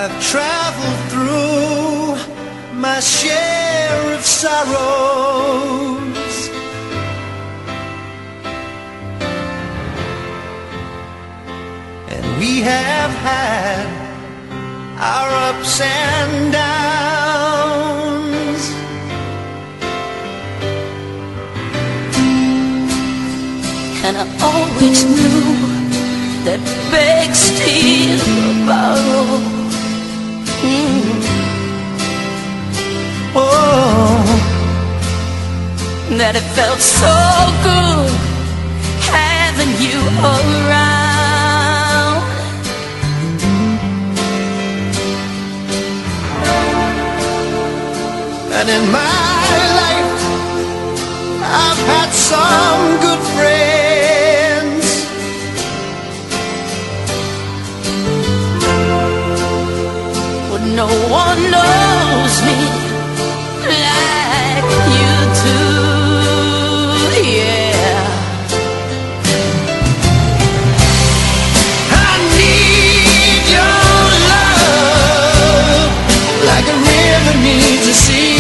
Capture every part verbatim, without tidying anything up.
I've traveled through my share of sorrows, and we have had our ups and downs. And I always knew that beg, steal, or borrow, mm. Oh, that it felt so good having you around. and in my life I've had some good friends, but no one knows me like you do, yeah. I need your love like a river needs a sea,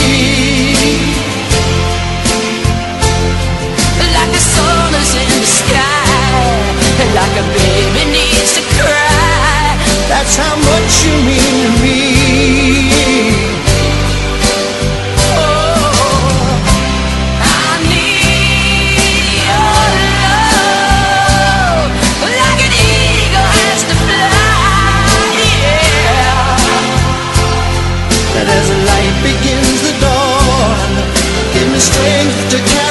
Like the sun is in the sky, like a baby needs to cry. that's how much you mean to me. As the light begins the dawn, give me strength to carry